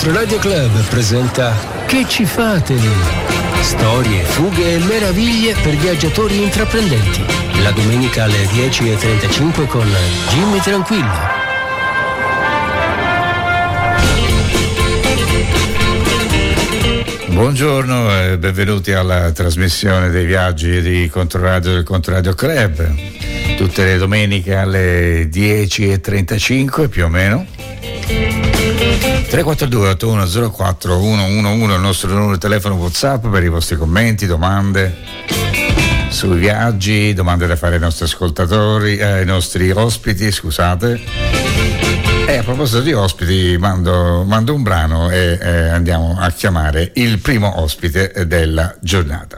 Controradio Club presenta Che ci fate lì? Storie, fughe e meraviglie per viaggiatori intraprendenti. La domenica alle 10:35 con Jimmy Tranquillo. Buongiorno e benvenuti alla trasmissione dei viaggi di Controradio del Controradio Club. Tutte le domeniche alle 10:35 più o meno. 342 8104 111 il nostro numero di telefono WhatsApp per i vostri commenti, domande sui viaggi, domande da fare ai nostri ascoltatori, ai nostri ospiti, scusate. E a proposito di ospiti, mando un brano e andiamo a chiamare il primo ospite della giornata.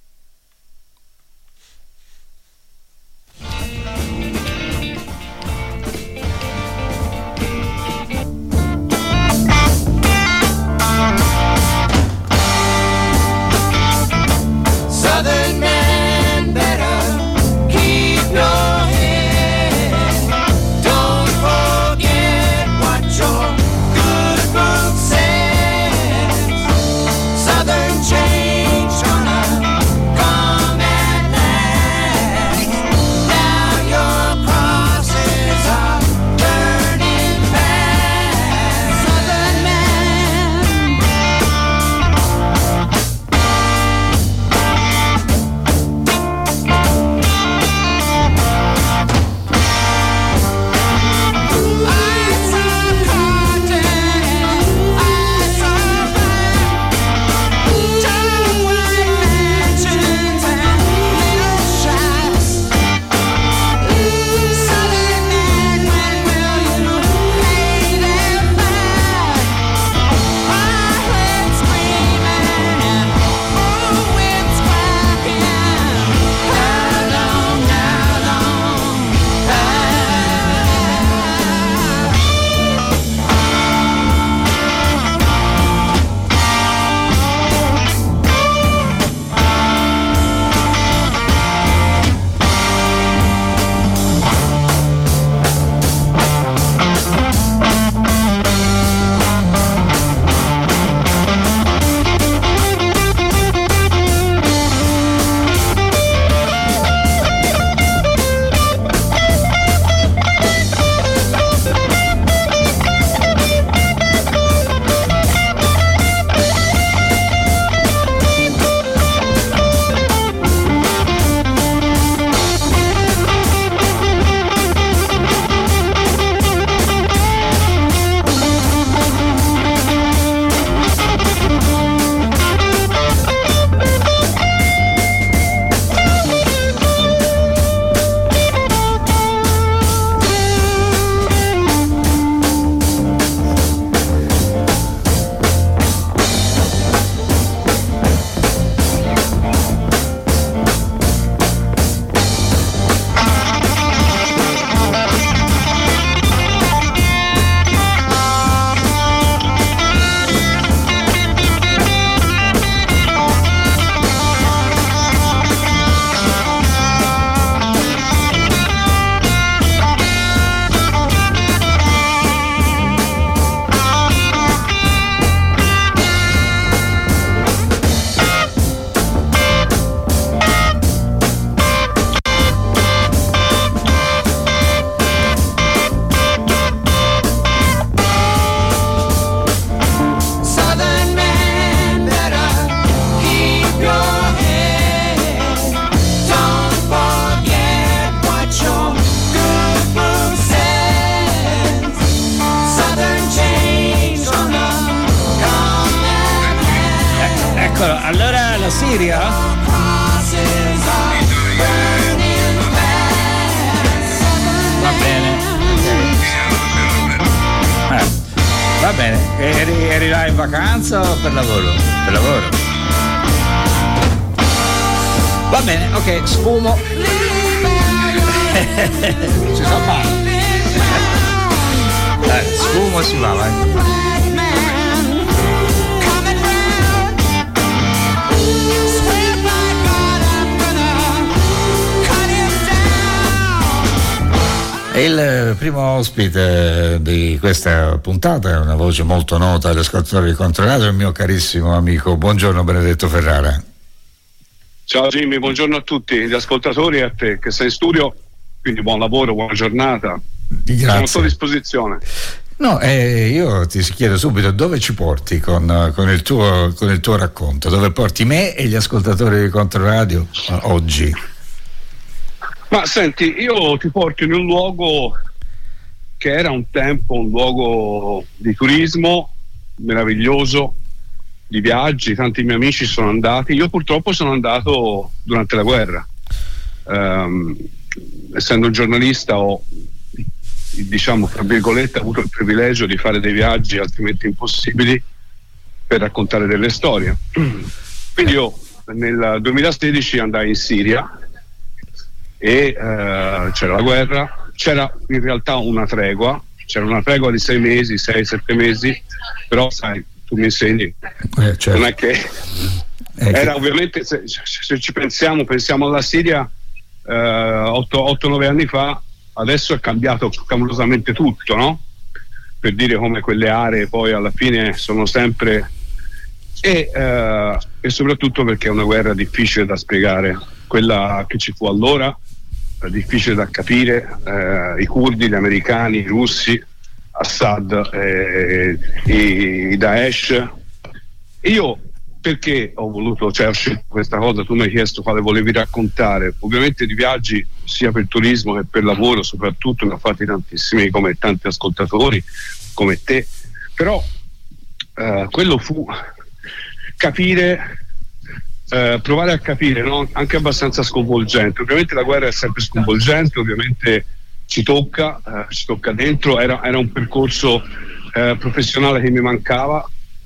Allora la Siria? Va bene. Va bene. Eri là in vacanza o per lavoro? Per lavoro. Va bene, ok, sfumo. Ci sono male. Sfumo si va, vai. Il primo ospite di questa puntata è una voce molto nota agli ascoltatori di Controradio, il mio carissimo amico. Buongiorno Benedetto Ferrara. Ciao Jimmy, buongiorno a tutti gli ascoltatori e a te che sei in studio, quindi buon lavoro, buona giornata. Grazie. Sono a tua disposizione. No, io ti chiedo subito dove ci porti con il tuo racconto, dove porti me e gli ascoltatori di Controradio oggi? Ma senti, io ti porto in un luogo che era un tempo un luogo di turismo meraviglioso, di viaggi, tanti miei amici sono andati, io purtroppo sono andato durante la guerra, essendo un giornalista ho, diciamo tra virgolette, avuto il privilegio di fare dei viaggi altrimenti impossibili per raccontare delle storie. Quindi io nel 2016 andai in Siria e c'era la guerra, c'era in realtà una tregua, c'era una tregua di 6 mesi, 6-7 mesi, però sai, tu mi insegni, certo. Non è che era ovviamente, se ci pensiamo alla Siria 8-9 anni fa, adesso è cambiato clamorosamente tutto, no? Per dire come quelle aree poi alla fine sono sempre e soprattutto perché è una guerra difficile da spiegare, quella che ci fu allora, difficile da capire, i curdi, gli americani, i russi, Assad, i Daesh. Io perché ho voluto, ho scelto questa cosa, tu mi hai chiesto quale volevi raccontare, ovviamente di viaggi sia per turismo che per lavoro, soprattutto ne ho fatti tantissimi come tanti ascoltatori come te, però quello fu capire, provare a capire, no? Anche abbastanza sconvolgente. Ovviamente la guerra è sempre sconvolgente, ovviamente ci tocca dentro, era un percorso professionale che mi mancava,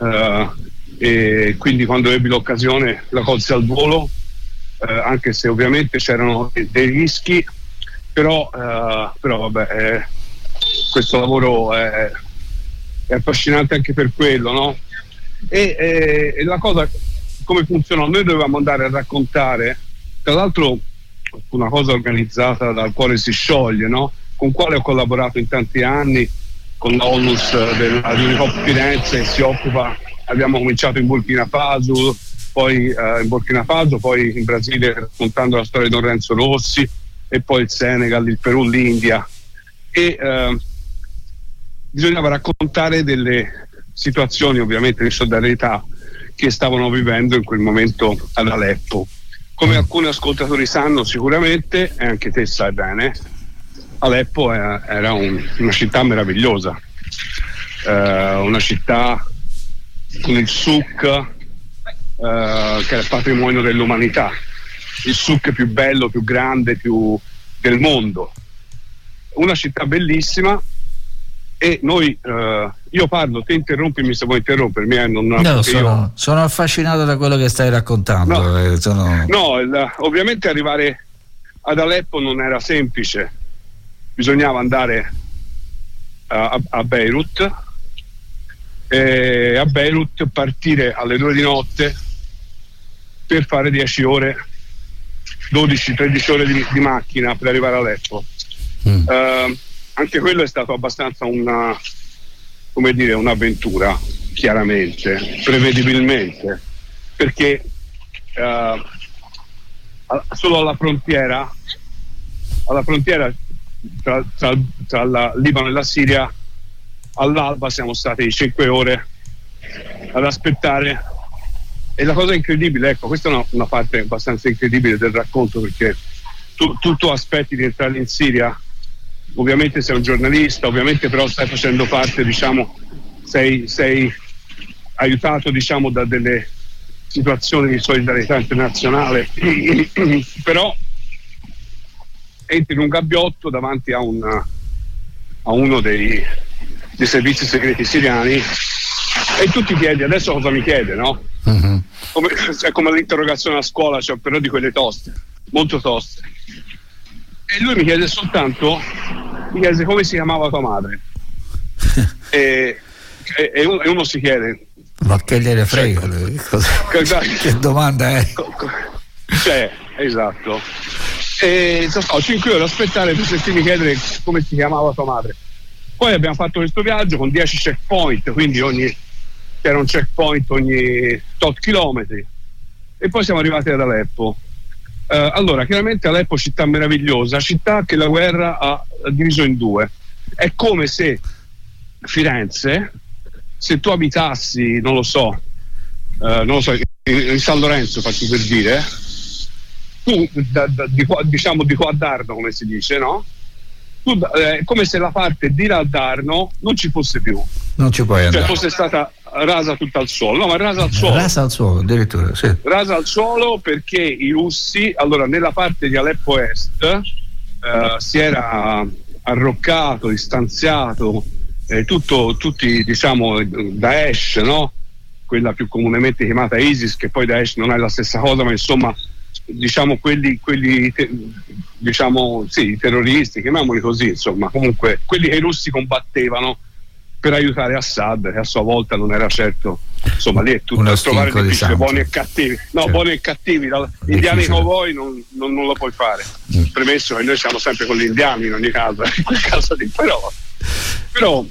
e quindi quando ebbi l'occasione la colsi al volo, anche se ovviamente c'erano dei rischi, però vabbè, questo lavoro è affascinante anche per quello, no? E la cosa come funzionò? Noi dovevamo andare a raccontare, tra l'altro una cosa organizzata dal Cuore si scioglie, no? Con quale ho collaborato in tanti anni con la ONUS dell'Unicop Firenze, che si occupa, abbiamo cominciato in Burkina Faso, poi in Brasile raccontando la storia di Don Renzo Rossi, e poi il Senegal, il Perù, l'India, e bisognava raccontare delle situazioni ovviamente di solidarietà che stavano vivendo in quel momento ad Aleppo. Come alcuni ascoltatori sanno sicuramente, e anche te sai bene, Aleppo era una città meravigliosa, una città con il souk che è il patrimonio dell'umanità, il souk più bello, più grande, più del mondo, una città bellissima. E noi, io parlo, te interrompimi se vuoi interrompermi. Sono affascinato da quello che stai raccontando. Ovviamente arrivare ad Aleppo non era semplice, bisognava andare a Beirut, e a Beirut partire alle 2 di notte per fare 10 ore, 12-13 ore di macchina per arrivare a Aleppo. Anche quello è stato abbastanza un'avventura, chiaramente, prevedibilmente, perché solo alla frontiera tra il Libano e la Siria, all'alba siamo stati 5 ore ad aspettare. E la cosa incredibile, ecco, questa è una parte abbastanza incredibile del racconto, perché tu aspetti di entrare in Siria. Ovviamente sei un giornalista, ovviamente però stai facendo parte, diciamo, sei aiutato, diciamo, da delle situazioni di solidarietà internazionale, però entri in un gabbiotto davanti a uno dei servizi segreti siriani e tu ti chiedi adesso cosa mi chiede, no? Uh-huh. È come l'interrogazione a scuola, cioè, però di quelle toste, molto toste. E lui mi chiede come si chiamava tua madre. e uno si chiede, ma che gliene frega, che domanda è? Esatto. e ho 5 ore ad aspettare per sentirmi chiedere come si chiamava tua madre. Poi abbiamo fatto questo viaggio con 10 checkpoint, quindi c'era un checkpoint ogni tot chilometri, e poi siamo arrivati ad Aleppo. Allora, chiaramente Aleppo, città meravigliosa, città che la guerra ha diviso in due. È come se Firenze, se tu abitassi, non lo so, in San Lorenzo, faccio per dire, tu diciamo di qua a Darno, come si dice, no? Come se la parte di là a Darno non ci fosse più, non ci puoi andare, cioè fosse stata rasa tutta al suolo. No, ma rasa al suolo addirittura, sì. Rasa al suolo, perché i russi, allora, nella parte di Aleppo Est si era arroccato, distanziato tutti, diciamo, Daesh, no? Quella più comunemente chiamata ISIS, che poi Daesh non è la stessa cosa, ma insomma, diciamo quelli diciamo, sì, i terroristi, chiamiamoli così, insomma, comunque quelli che i russi combattevano per aiutare Assad, che a sua volta non era certo, insomma, lì è tutto da trovare difficile, buoni e cattivi, no, certo. Buoni e cattivi, indiani cowboy non lo puoi fare, premesso che noi siamo sempre con gli indiani in ogni caso, in quel caso lì, però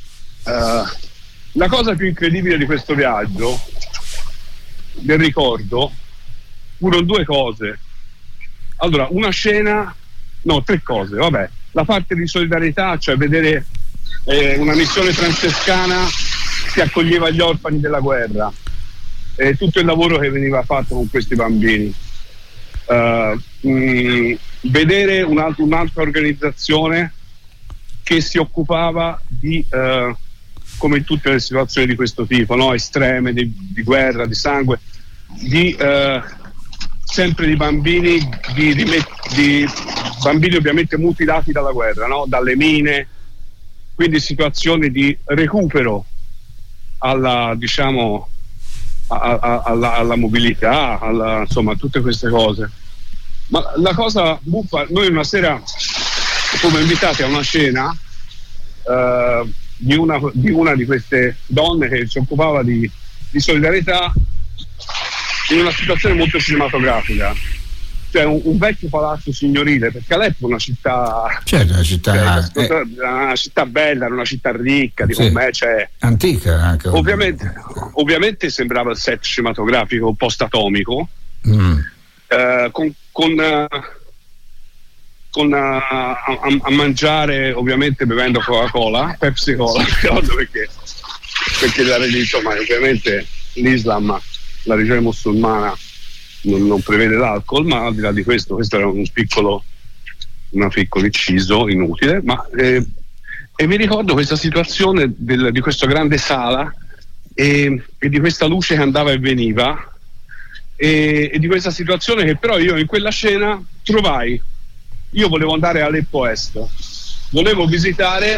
la cosa più incredibile di questo viaggio, del ricordo, furono due cose. Allora, tre cose, vabbè. La parte di solidarietà, cioè vedere una missione francescana che accoglieva gli orfani della guerra, e tutto il lavoro che veniva fatto con questi bambini. Vedere un'altra organizzazione che si occupava di, come in tutte le situazioni di questo tipo, no? Estreme, di guerra, di sangue, sempre di bambini, di bambini ovviamente mutilati dalla guerra, no? Dalle mine, quindi situazioni di recupero alla, diciamo, alla mobilità, insomma, tutte queste cose. Ma la cosa buffa, noi una sera fummo invitati a una cena di una di queste donne che si occupava di solidarietà, in una situazione molto cinematografica, cioè un vecchio palazzo signorile, perché Aleppo è una città, certo, una città bella, una città ricca di commercio, antica anche. Ovviamente sembrava il set cinematografico post-atomico, a mangiare, ovviamente bevendo Coca-Cola, Pepsi Cola, perché la religione, ma ovviamente l'Islam, la religione musulmana non prevede l'alcol, ma al di là di questo era un piccolo inciso inutile, ma e mi ricordo questa situazione di questa grande sala e di questa luce che andava e veniva, e di questa situazione che però io in quella scena trovai. Io volevo andare a Aleppo Est, volevo visitare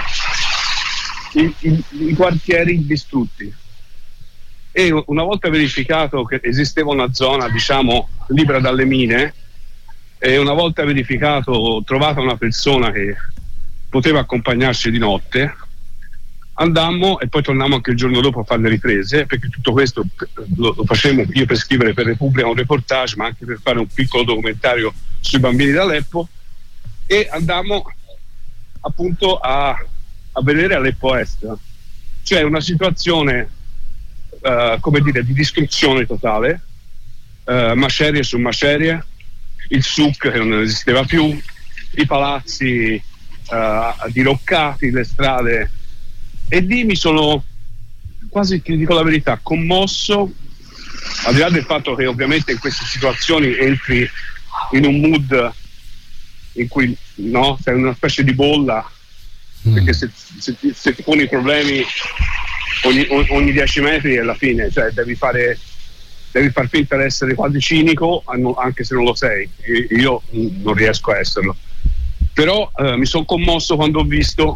i quartieri distrutti, e una volta verificato che esisteva una zona, diciamo, libera dalle mine, e una volta verificato, trovata una persona che poteva accompagnarci di notte, andammo e poi tornammo anche il giorno dopo a fare le riprese, perché tutto questo lo facemmo io per scrivere per Repubblica un reportage, ma anche per fare un piccolo documentario sui bambini d'Aleppo, e andammo appunto a vedere Aleppo Est, cioè una situazione come dire, di distruzione totale, macerie su macerie, il souk che non esisteva più, i palazzi diroccati, le strade, e lì mi sono quasi, ti dico la verità, commosso, al di là del fatto che ovviamente in queste situazioni entri in un mood in cui, no, sei in una specie di bolla, perché se ti poni i problemi ogni 10 metri alla fine, cioè devi far finta di essere quasi cinico, anche se non lo sei. Io non riesco a esserlo, però mi sono commosso quando ho visto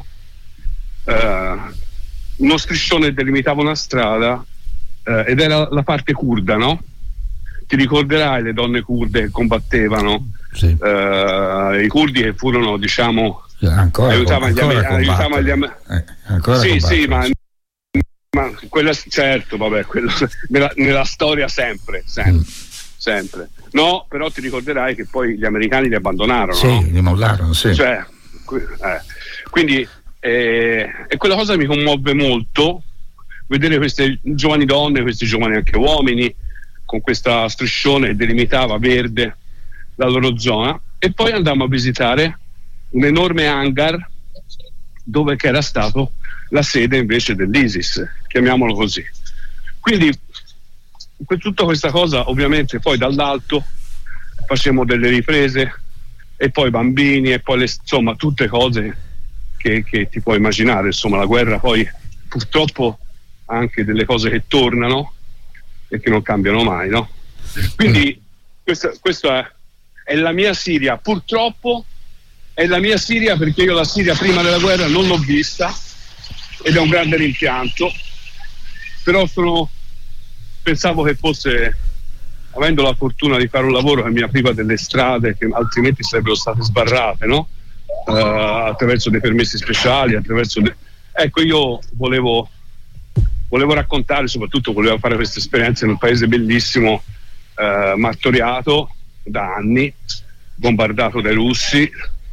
uno striscione che delimitava una strada, ed era la parte curda, no? Ti ricorderai le donne kurde che combattevano, sì. I curdi che furono, diciamo, aiutavano gli americani. Sì, ma quella, certo, vabbè, nella storia sempre. sempre. No, però ti ricorderai che poi gli americani li abbandonarono. Sì, no? li mollarono, sì. Cioè, quindi e quella cosa mi commuove molto, vedere queste giovani donne, questi giovani anche uomini, con questa striscione che delimitava verde la loro zona. E poi andammo a visitare un enorme hangar dove che era stato la sede invece dell'ISIS, chiamiamolo così. Quindi tutta questa cosa, ovviamente poi dall'alto facevamo delle riprese, e poi bambini, e poi insomma tutte cose che ti puoi immaginare. Insomma, la guerra poi purtroppo ha anche delle cose che tornano e che non cambiano mai, no? Quindi questa è la mia Siria. Purtroppo è la mia Siria, perché io la Siria prima della guerra non l'ho vista, ed è un grande rimpianto. Però pensavo che fosse, avendo la fortuna di fare un lavoro che mi apriva delle strade che altrimenti sarebbero state sbarrate, no? Attraverso dei permessi speciali, ecco, io volevo raccontare, soprattutto volevo fare questa esperienza in un paese bellissimo, martoriato da anni, bombardato dai russi,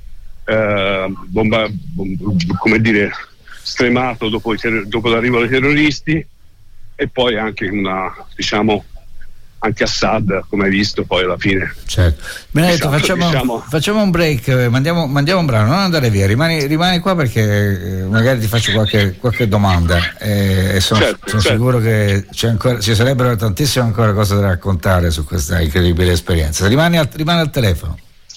come dire, stremato dopo l'arrivo dei terroristi, e poi anche anche Assad, come hai visto poi alla fine. Certo. Benedetto, facciamo un break, mandiamo un brano, non andare via, rimani qua, perché magari ti faccio qualche domanda, e sono sicuro che ci sarebbero tantissime ancora cose da raccontare su questa incredibile esperienza. Rimani al telefono.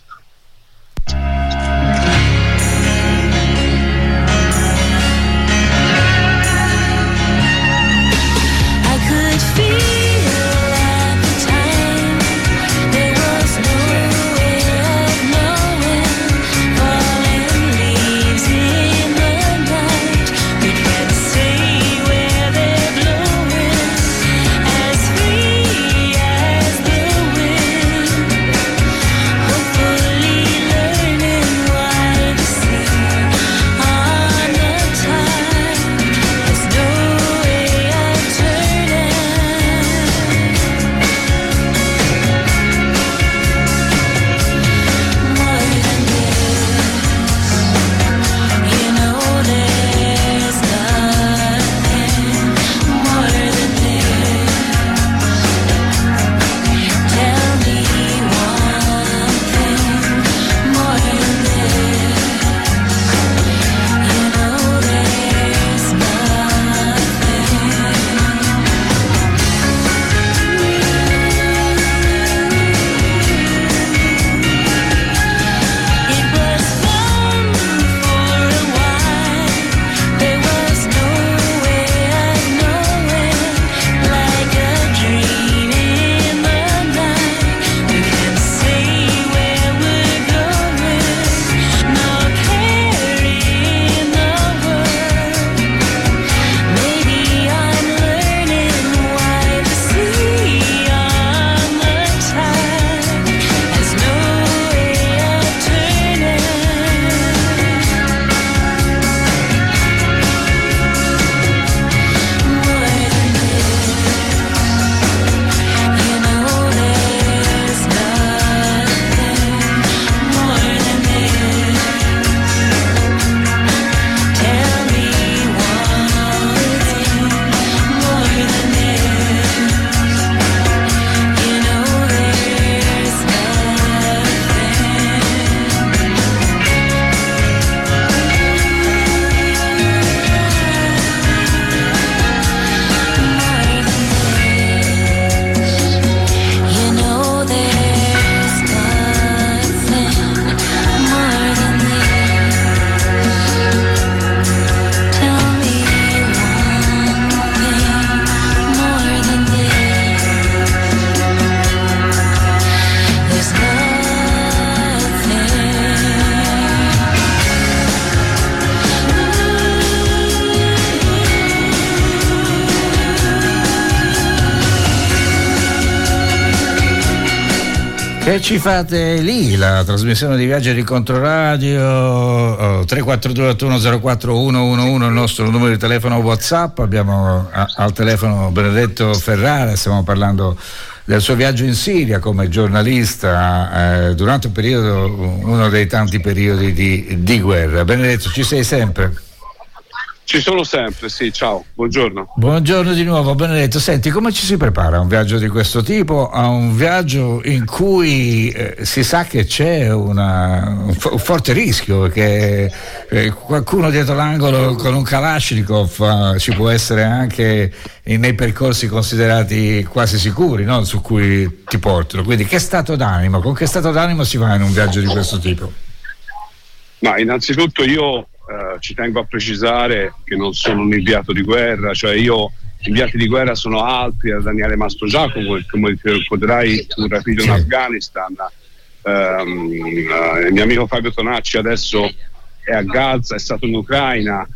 Che ci fate lì? La trasmissione di Viaggio di Controradio, 342-8104-111 il nostro numero di telefono WhatsApp. Abbiamo al telefono Benedetto Ferrara, stiamo parlando del suo viaggio in Siria come giornalista durante un periodo, uno dei tanti periodi di guerra. Benedetto, ci sei sempre? Ci sono sempre, sì, ciao, buongiorno. Buongiorno di nuovo, Benedetto. Senti, come ci si prepara a un viaggio di questo tipo, a un viaggio in cui si sa che c'è un forte rischio, che qualcuno dietro l'angolo con un Kalashnikov ci può essere anche nei percorsi considerati quasi sicuri, no? Su cui ti portano. Quindi con che stato d'animo si va in un viaggio di questo tipo? Ma innanzitutto io ci tengo a precisare che non sono un inviato di guerra, cioè io inviati di guerra sono altri, Daniele Mastrogiacomo, come ti ricorderai, un rapido in Afghanistan, il mio amico Fabio Tonacci adesso è a Gaza, è stato in Ucraina,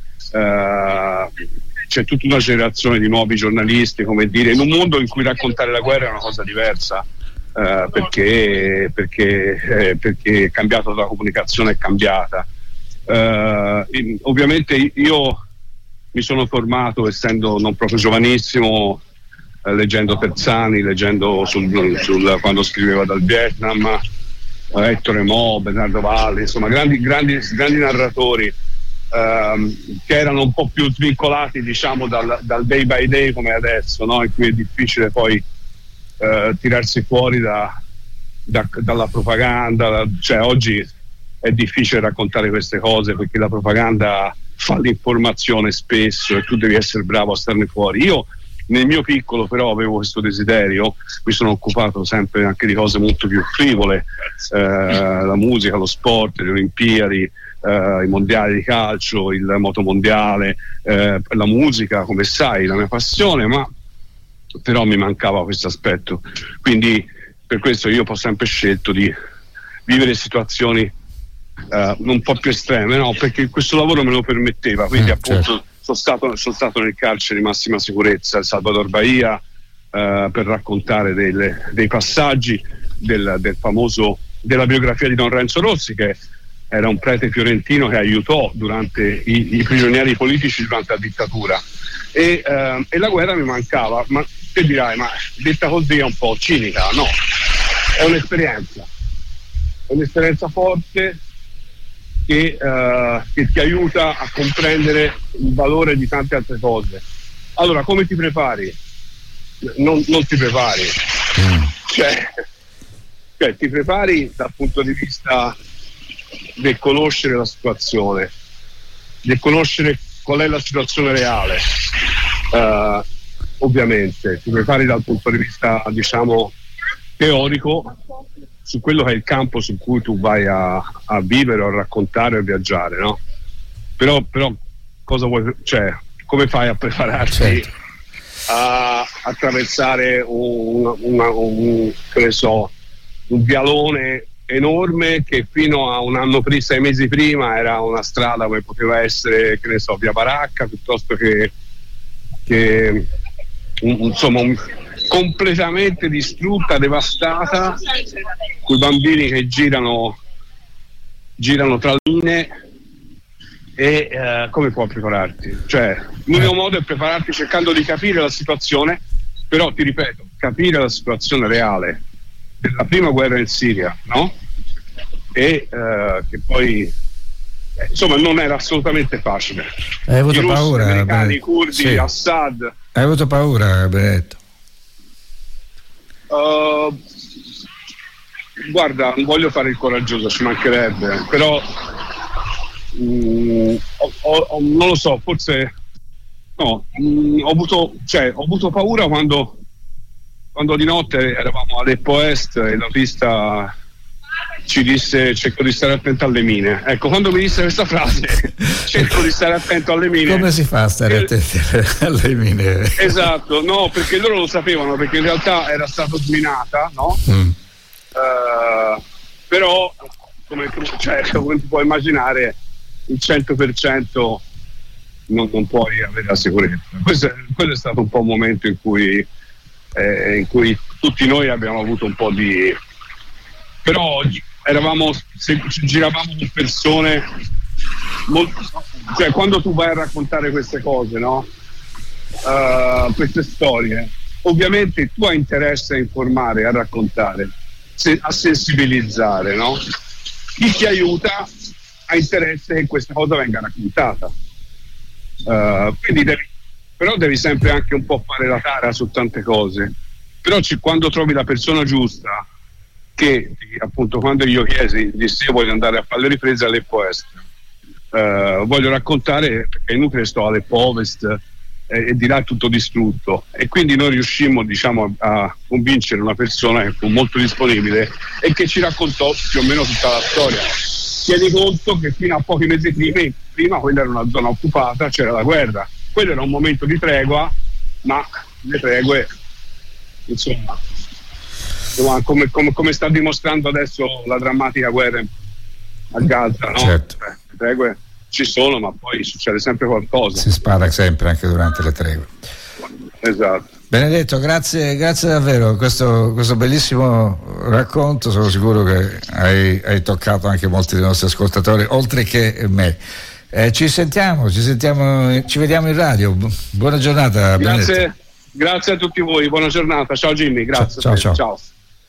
c'è tutta una generazione di nuovi giornalisti, come dire, in un mondo in cui raccontare la guerra è una cosa diversa, perché è cambiato, la comunicazione è cambiata. Ovviamente io mi sono formato, essendo non proprio giovanissimo, leggendo Terzani, leggendo quando scriveva dal Vietnam, Ettore Mo, Bernardo Valli, insomma grandi narratori che erano un po' più svincolati, diciamo, dal day by day come adesso, no? In cui è difficile poi tirarsi fuori dalla propaganda, cioè oggi è difficile raccontare queste cose perché la propaganda fa l'informazione spesso e tu devi essere bravo a starne fuori. Io nel mio piccolo però avevo questo desiderio, mi sono occupato sempre anche di cose molto più frivole, la musica, lo sport, le Olimpiadi, i mondiali di calcio, il motomondiale, la musica, come sai, la mia passione, ma però mi mancava questo aspetto, quindi per questo io ho sempre scelto di vivere situazioni un po' più estreme, no? Perché questo lavoro me lo permetteva, quindi appunto sono stato nel carcere di massima sicurezza, il Salvador Bahia, per raccontare dei passaggi della biografia di Don Renzo Rossi, che era un prete fiorentino che aiutò durante i prigionieri politici durante la dittatura, e la guerra mi mancava. Ma te dirai, ma detta così è un po' cinica? No, è un'esperienza forte che ti aiuta a comprendere il valore di tante altre cose. Allora, come ti prepari? Non ti prepari, cioè ti prepari dal punto di vista del conoscere la situazione, del conoscere qual è la situazione reale. Ovviamente ti prepari dal punto di vista, diciamo, teorico, su quello che è il campo su cui tu vai a vivere, o a raccontare o a viaggiare, no? Però cosa vuoi, cioè, come fai a prepararti a attraversare un vialone enorme che fino a un anno prima, 6 mesi prima, era una strada come poteva essere, via Baracca, piuttosto che completamente distrutta, devastata, con i bambini che girano tra linee, e come puoi prepararti? Cioè, l'unico modo è prepararti cercando di capire la situazione, però ti ripeto, capire la situazione reale della prima guerra in Siria, no? E che poi insomma non era assolutamente facile. Hai avuto paura? Gli americani, i curdi, sì. Assad. Hai avuto paura, Benedetto? Guarda, non voglio fare il coraggioso, ci mancherebbe, però non lo so, forse no, ho avuto paura quando di notte eravamo a Aleppo Est e la pista ci disse: cerco di stare attento alle mine. Ecco, quando mi disse questa frase, cerco di stare attento alle mine. Come si fa a stare attenti alle mine? Esatto, no, perché loro lo sapevano, perché in realtà era stata sminata, no? Però come ti puoi immaginare, il 100% non puoi avere la sicurezza. Quello è stato un po' un momento in cui tutti noi abbiamo avuto un po' di... Però giravamo con persone cioè, quando tu vai a raccontare queste cose, no? Queste storie, ovviamente tu hai interesse a informare, a raccontare, a sensibilizzare, no? Chi ti aiuta ha interesse che questa cosa venga raccontata. Quindi devi sempre anche un po' fare la tara su tante cose. Però quando trovi la persona giusta, che appunto quando io dissi io voglio andare a fare le riprese all'Eppo Est, voglio raccontare, perché è inutile sto all'Eppo Ovest e di là è tutto distrutto, e quindi noi riuscimmo, diciamo, a convincere una persona che fu molto disponibile e che ci raccontò più o meno tutta la storia. Tieni conto che fino a pochi mesi prima quella era una zona occupata, c'era la guerra, quello era un momento di tregua, ma le tregue, insomma, come sta dimostrando adesso la drammatica guerra a Gaza, no? Certo. Le tregue ci sono, ma poi succede sempre qualcosa. Si spara sempre anche durante le tregue. Esatto. Benedetto, grazie davvero, questo bellissimo racconto. Sono sicuro che hai toccato anche molti dei nostri ascoltatori, oltre che me. Ci sentiamo, ci vediamo in radio. Buona giornata, Benedetto. Grazie a tutti voi, buona giornata. Ciao Jimmy, grazie. Ciao.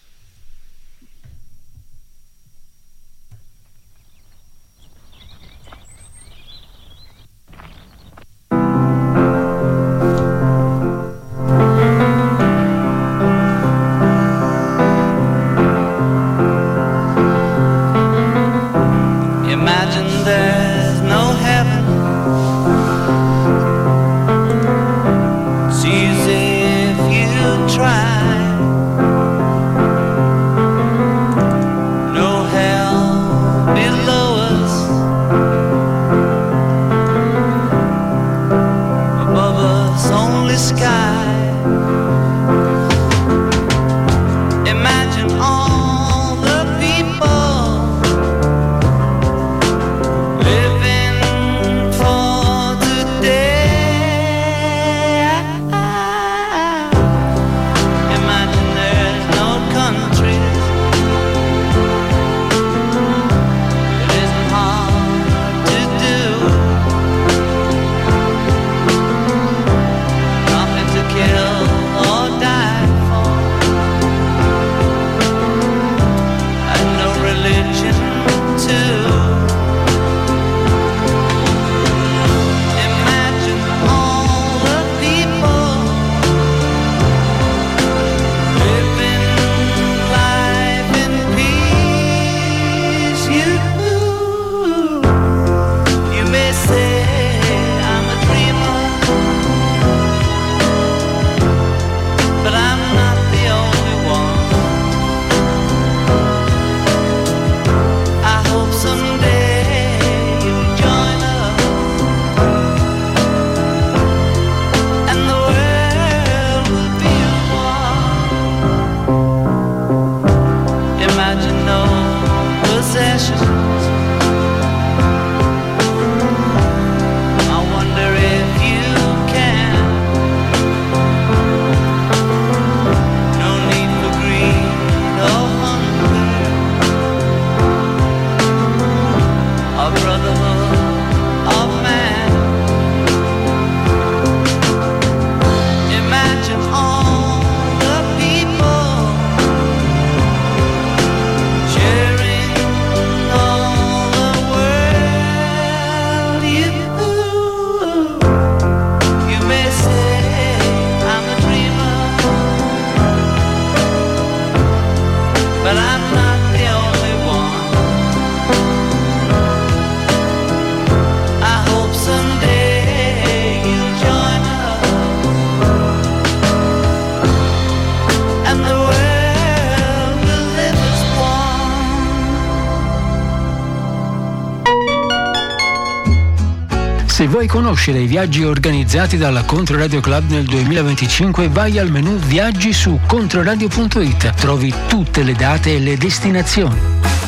Se vuoi conoscere i viaggi organizzati dalla Controradio Club nel 2025, vai al menu Viaggi su controradio.it. Trovi tutte le date e le destinazioni.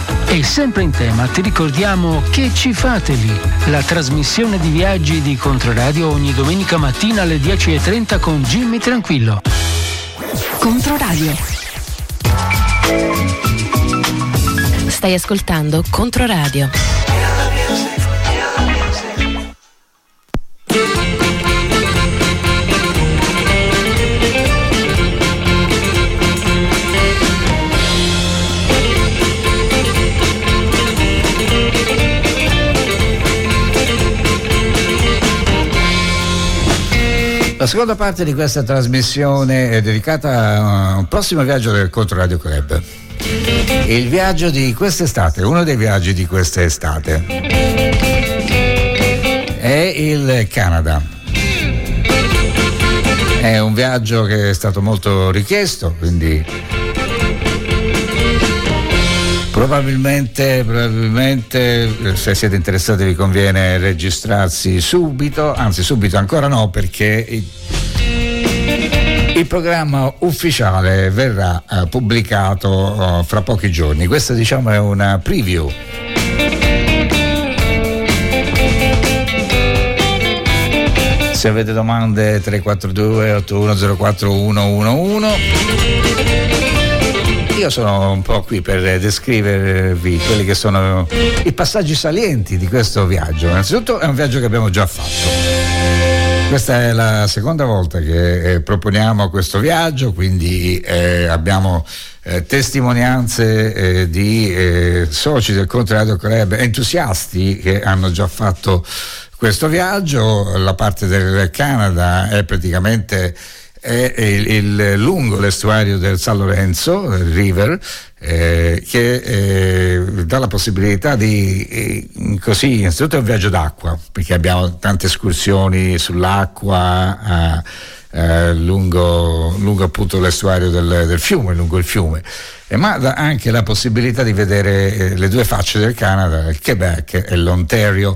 E sempre in tema ti ricordiamo Che ci fate lì? La trasmissione di viaggi di Controradio ogni domenica mattina alle 10:30 con Jimmy Tranquillo. Controradio. Stai ascoltando Controradio. La seconda parte di questa trasmissione è dedicata a un prossimo viaggio del Controradio Club. Il viaggio di quest'estate, uno dei viaggi di quest'estate è il Canada. È un viaggio che è stato molto richiesto, quindi probabilmente se siete interessati vi conviene registrarsi subito, anzi subito ancora no, perché il programma ufficiale verrà pubblicato fra pochi giorni. Questa diciamo è una preview. Se avete domande 342 8104 111. Io sono un po' qui per descrivervi quelli che sono i passaggi salienti di questo viaggio. Innanzitutto è un viaggio che abbiamo già fatto. Questa è la seconda volta che proponiamo questo viaggio, quindi abbiamo testimonianze di soci del Controradio Club, entusiasti che hanno già fatto questo viaggio. La parte del Canada è praticamente lungo l'estuario del San Lorenzo, il River, che dà la possibilità di così, innanzitutto è un viaggio d'acqua, perché abbiamo tante escursioni sull'acqua lungo appunto l'estuario del fiume, lungo il fiume, ma dà anche la possibilità di vedere le due facce del Canada, il Quebec e l'Ontario,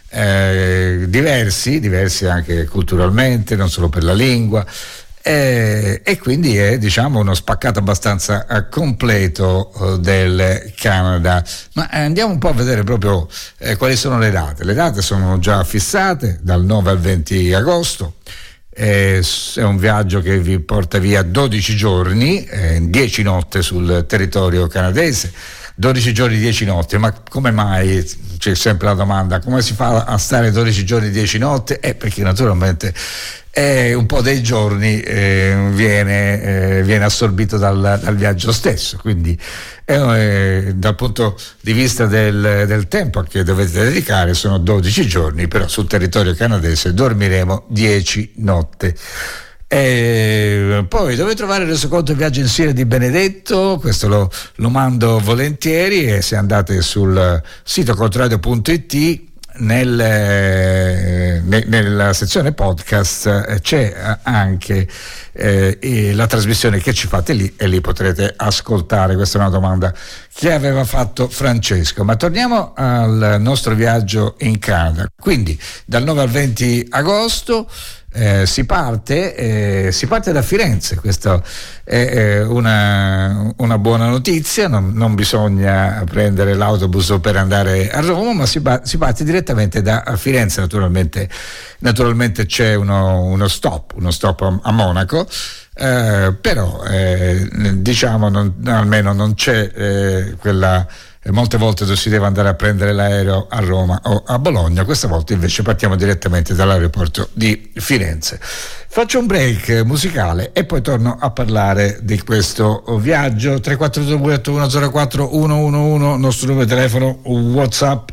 diversi anche culturalmente, non solo per la lingua. E quindi è diciamo uno spaccato abbastanza completo del Canada. Ma andiamo un po' a vedere proprio quali sono le date. Le date sono già fissate dal 9 al 20 agosto. È un viaggio che vi porta via 12 giorni, 10 notti sul territorio canadese. 12 giorni, 10 notti, ma come mai? C'è sempre la domanda, come si fa a stare 12 giorni, 10 notti? Perché naturalmente un po' dei giorni viene assorbito dal viaggio stesso, quindi dal punto di vista del tempo che dovete dedicare sono 12 giorni, però sul territorio canadese dormiremo 10 notti. Poi dove trovare il resoconto del viaggio insieme di Benedetto? Questo lo mando volentieri, e se andate sul sito controradio.it nella sezione podcast c'è anche la trasmissione che ci fate lì, e lì potrete ascoltare. Questa è una domanda che aveva fatto Francesco. Ma torniamo al nostro viaggio in Canada. Quindi dal 9 al 20 agosto si parte da Firenze. Questa è una buona notizia, non bisogna prendere l'autobus per andare a Roma, ma si parte direttamente da Firenze. Naturalmente c'è uno stop a Monaco, però diciamo almeno non c'è quella. Molte volte si deve andare a prendere l'aereo a Roma o a Bologna. Questa volta invece partiamo direttamente dall'aeroporto di Firenze. Faccio un break musicale e poi torno a parlare di questo viaggio. 342 8104 111, nostro numero di telefono, WhatsApp.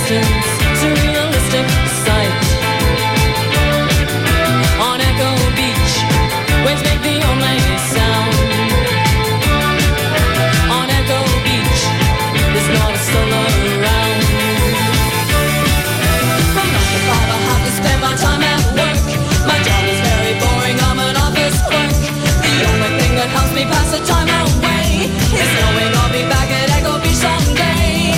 distance to realistic sight. On Echo Beach, waves make the only sound. On Echo Beach, there's not a soul around. From 9 to 5 I have to spend my time at work. My job is very boring, I'm an office clerk. The only thing that helps me pass the time away is knowing I'll be back at Echo Beach someday.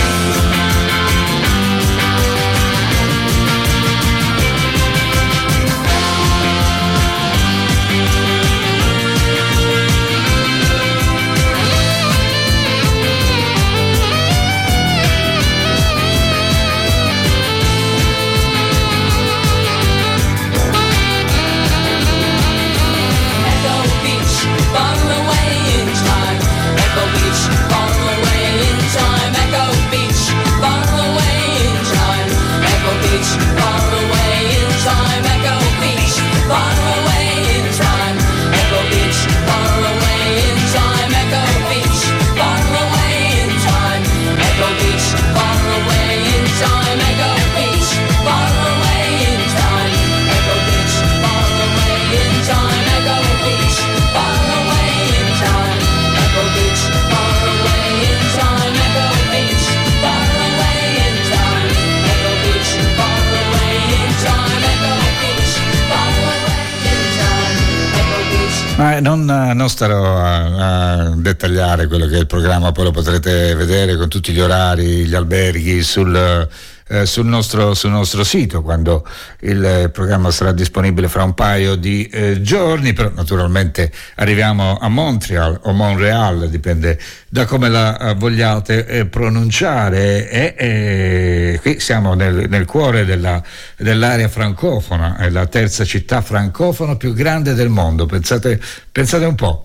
Non starò a dettagliare quello che è il programma, poi lo potrete vedere con tutti gli orari, gli alberghi sul nostro sito quando il programma sarà disponibile fra un paio di giorni. Però naturalmente arriviamo a Montreal o Montreal, dipende da come la vogliate pronunciare, e qui siamo nel cuore dell'area francofona, è la terza città francofona più grande del mondo, pensate un po'.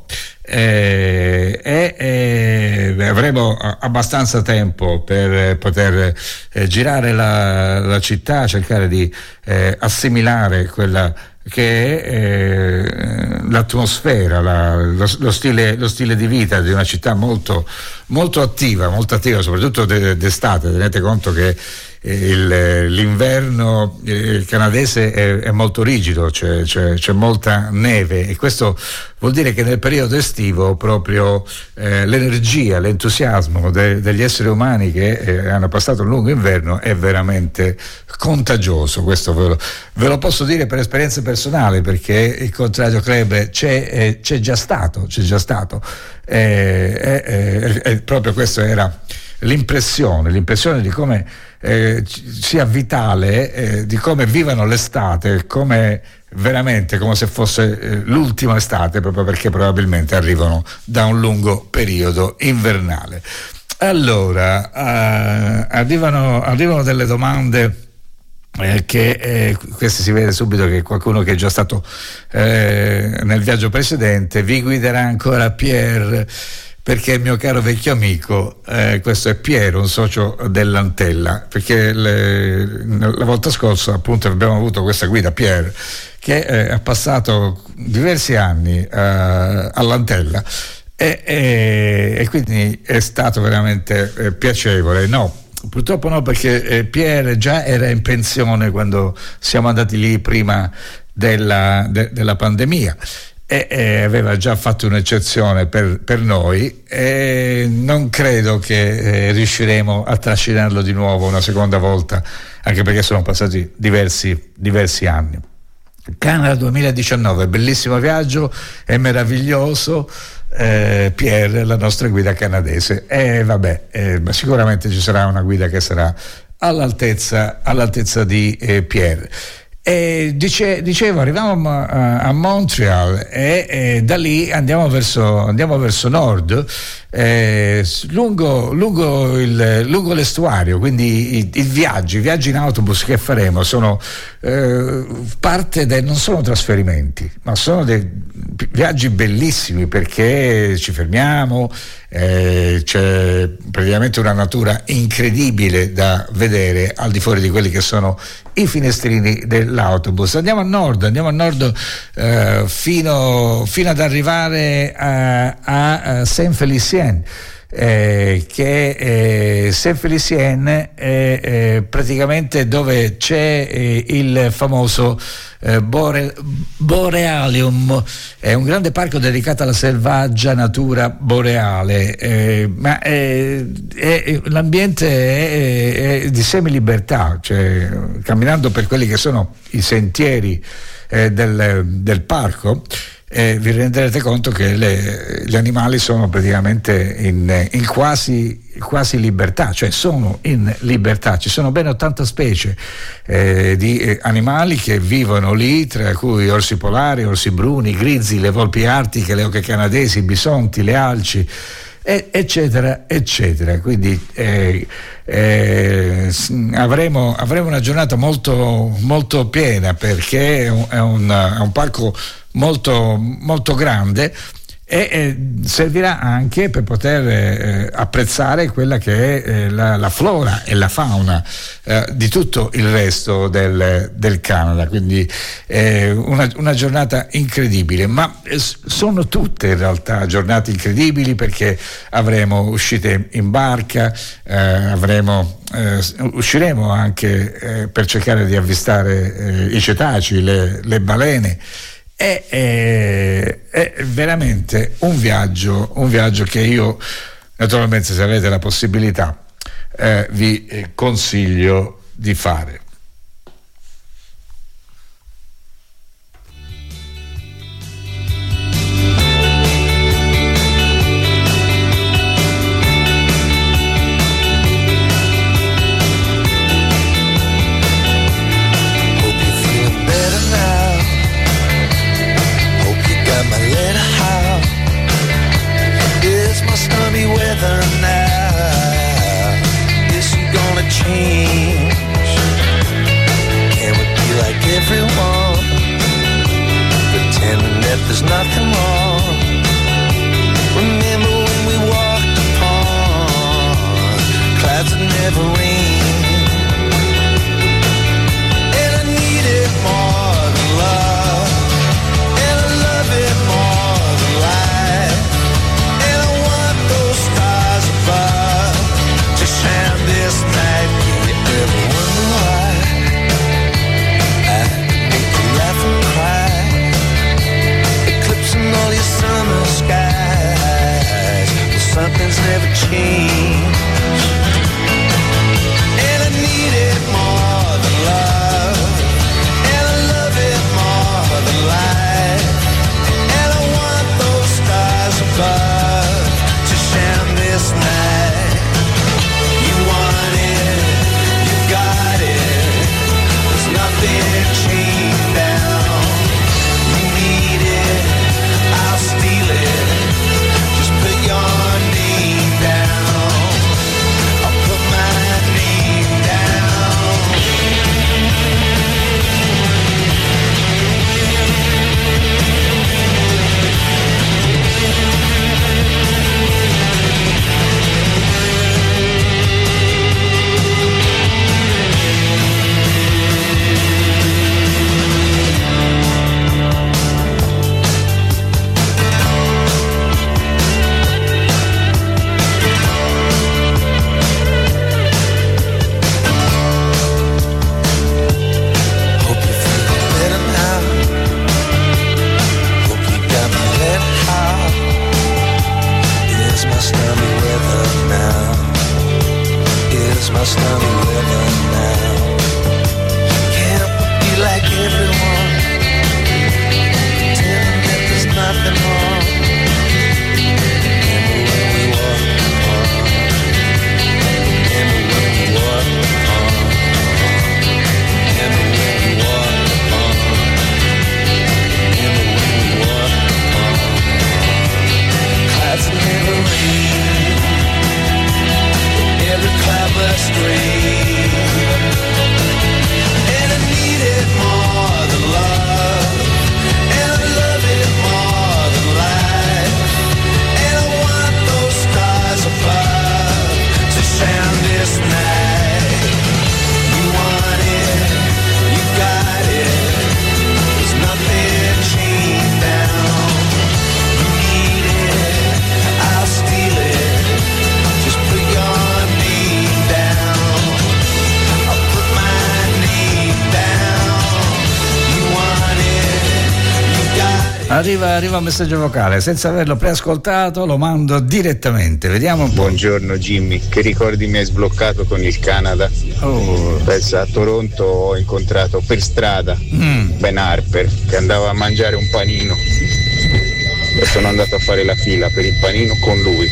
Avremo abbastanza tempo per poter girare la città, cercare di assimilare quella che è l'atmosfera, lo stile di vita di una città molto attiva, soprattutto d'estate. Tenete conto che l'inverno canadese è molto rigido, c'è molta neve, e questo vuol dire che nel periodo estivo proprio l'energia, l'entusiasmo degli esseri umani che hanno passato un lungo inverno è veramente contagioso. Questo ve lo posso dire per esperienza personale, perché il Contrario Club c'è già stato. Proprio questo era l'impressione di come sia vitale, di come vivano l'estate, come se fosse l'ultima estate, proprio perché probabilmente arrivano da un lungo periodo invernale. Allora arrivano delle domande queste si vede subito che qualcuno che è già stato nel viaggio precedente: vi guiderà ancora Pierre, perché il mio caro vecchio amico, questo è Piero, un socio dell'Antella, perché la volta scorsa appunto abbiamo avuto questa guida, Pier, che ha passato diversi anni all'Antella, e quindi è stato veramente piacevole. No, purtroppo no, perché Pier già era in pensione quando siamo andati lì prima della pandemia, e aveva già fatto un'eccezione per noi, e non credo che riusciremo a trascinarlo di nuovo una seconda volta, anche perché sono passati diversi anni. Canada 2019, bellissimo viaggio, è meraviglioso. Pierre, la nostra guida canadese, ma sicuramente ci sarà una guida che sarà all'altezza di Pierre. Dicevo, arriviamo a Montreal, e da lì andiamo verso nord, lungo l'estuario. Quindi i viaggi in autobus che faremo sono parte non sono trasferimenti, ma sono dei viaggi bellissimi, perché ci fermiamo, c'è praticamente una natura incredibile da vedere al di fuori di quelli che sono i finestrini dell'autobus. Andiamo a nord fino ad arrivare a Saint-Félicien, che Saint-Félicien è praticamente dove c'è il famoso Borealium, è un grande parco dedicato alla selvaggia natura boreale, ma l'ambiente è di semilibertà, cioè camminando per quelli che sono i sentieri del parco, vi renderete conto che gli animali sono praticamente in quasi libertà, cioè sono in libertà. Ci sono ben 80 specie di animali che vivono lì, tra cui orsi polari, orsi bruni, grizzi, le volpi artiche, le oche canadesi, i bisonti, le alci, eccetera eccetera. Quindi avremo una giornata molto molto piena, perché è un parco molto molto grande, e servirà anche per poter apprezzare quella che è la flora e la fauna di tutto il resto del Canada. Quindi una giornata incredibile, ma sono tutte in realtà giornate incredibili, perché avremo uscite in barca, usciremo anche per cercare di avvistare i cetacei, le balene. È veramente un viaggio che io, naturalmente, se avete la possibilità, vi consiglio di fare. There's nothing wrong. Remember when we walked upon clouds that never rain. And I need it more than love, and I love it more than life. And I want those stars above to shine this night. Can you ever wonder why I could make you laugh and cry? And all your summer skies, well, something's never changed. And I need it more than love, and I love it more than life. And I want those stars above to shine this night. You want it, you got it. There's nothing chained down. You need it, I'll steal it. Just put your name down. I'll put my name down. My stormy weather now. Can't be like everyone, pretending that there's nothing wrong. Remember when we walked apart. Remember when we walked apart. Remember when we walked apart. Remember when we walked apart. Clouds that never rain. Every cloudburst stream. And I need it more than love, and I love it more than life. And I want those stars above to shine this night. You want it, you got it. There's nothing chained down. You need it, I'll steal it. Just put your name Arriva un messaggio vocale, senza averlo preascoltato lo mando direttamente, vediamo un po'. Buongiorno Jimmy, che ricordi mi hai sbloccato con il Canada? Pensa, a Toronto ho incontrato per strada Ben Harper che andava a mangiare un panino e sono andato a fare la fila per il panino con lui.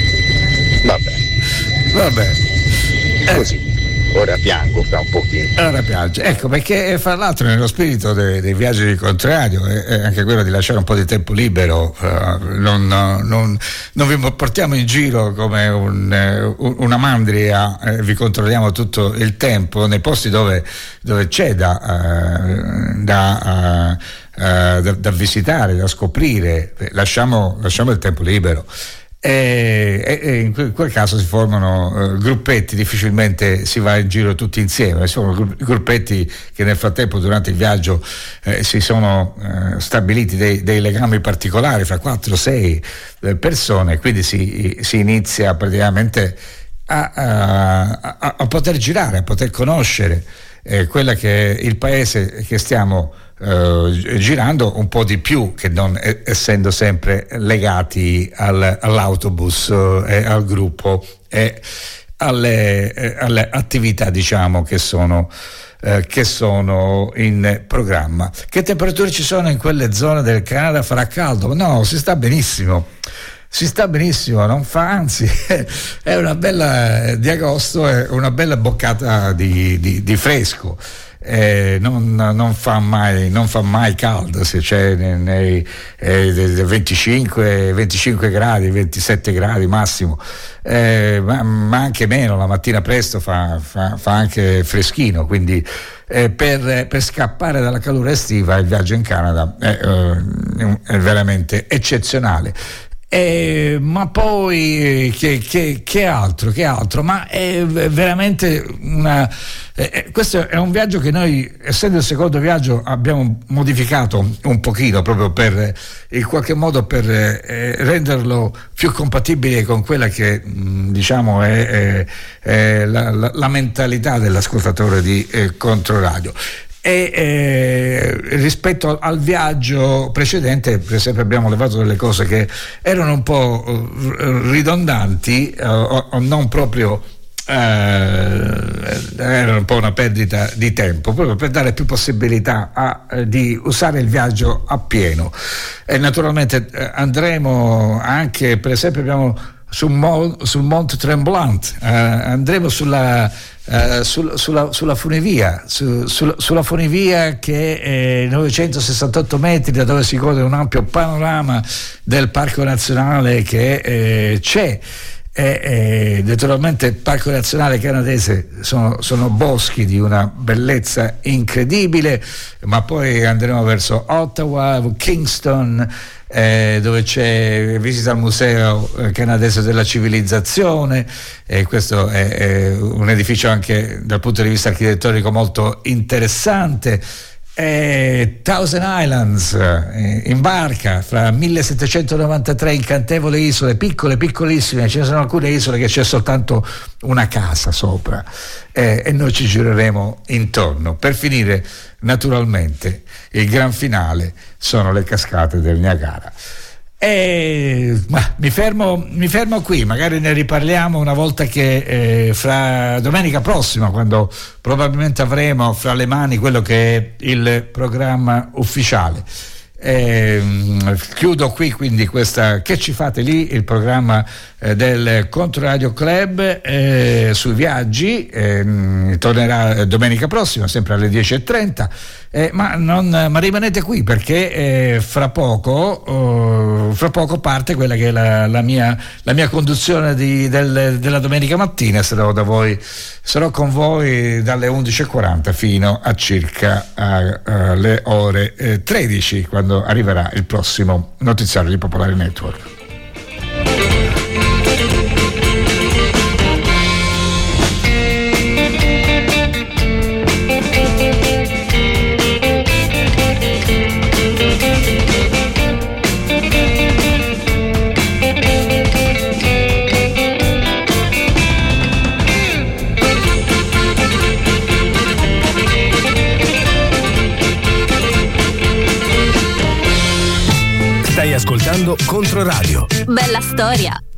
Vabbè. Così. Ora piango fra un pochino. Ora piange, ecco, perché fra l'altro nello spirito dei viaggi di contrario è anche quello di lasciare un po' di tempo libero, non vi portiamo in giro come una mandria, vi controlliamo tutto il tempo nei posti dove c'è da visitare, da scoprire, lasciamo il tempo libero. E in quel caso si formano gruppetti, difficilmente si va in giro tutti insieme, sono gruppetti che nel frattempo durante il viaggio si sono stabiliti dei legami particolari fra 4-6 persone, quindi si inizia praticamente a poter girare, a poter conoscere quella che è il paese che stiamo girando un po' di più, che non essendo sempre legati all'autobus e al gruppo e alle attività, diciamo, che sono in programma. Che temperature ci sono in quelle zone del Canada? Farà caldo? No, si sta benissimo, non fa, anzi è una bella di agosto, è una bella boccata di fresco. Non fa mai caldo, se c'è nei 25 gradi, 27 gradi massimo, ma anche meno, la mattina presto fa anche freschino, quindi per scappare dalla calura estiva il viaggio in Canada è veramente eccezionale. Ma poi che altro? Ma è veramente questo è un viaggio che noi, essendo il secondo viaggio, abbiamo modificato un pochino proprio per in qualche modo per renderlo più compatibile con quella che diciamo è la mentalità dell'ascoltatore di Controradio. E rispetto al viaggio precedente, per esempio, abbiamo levato delle cose che erano un po' ridondanti o non proprio, era un po' una perdita di tempo, proprio per dare più possibilità di usare il viaggio appieno. E naturalmente andremo anche, per esempio, abbiamo sul Mont Tremblant, andremo sulla funivia, sulla funivia che è 968 metri da dove si gode un ampio panorama del parco nazionale che c'è. Naturalmente il parco nazionale canadese sono boschi di una bellezza incredibile, ma poi andremo verso Ottawa, Kingston, dove c'è visita al museo canadese della civilizzazione, e questo è un edificio anche dal punto di vista architettonico molto interessante. Thousand Islands, in barca fra 1793 incantevoli isole, piccolissime, ce ne sono alcune isole che c'è soltanto una casa sopra, e noi ci gireremo intorno. Per finire, naturalmente, il gran finale sono le cascate del Niagara. Ma mi fermo qui, magari ne riparliamo una volta che fra domenica prossima, quando probabilmente avremo fra le mani quello che è il programma ufficiale. Chiudo qui quindi questa Che ci fate lì, il programma del Controradio Club sui viaggi. Tornerà domenica prossima sempre alle 10:30, ma rimanete qui, perché fra poco parte quella che è la mia conduzione della domenica mattina. Sarò con voi dalle 11:40 fino a circa alle ore 13, quando arriverà il prossimo notiziario di Popolare Network. ascoltando Controradio. Bella storia.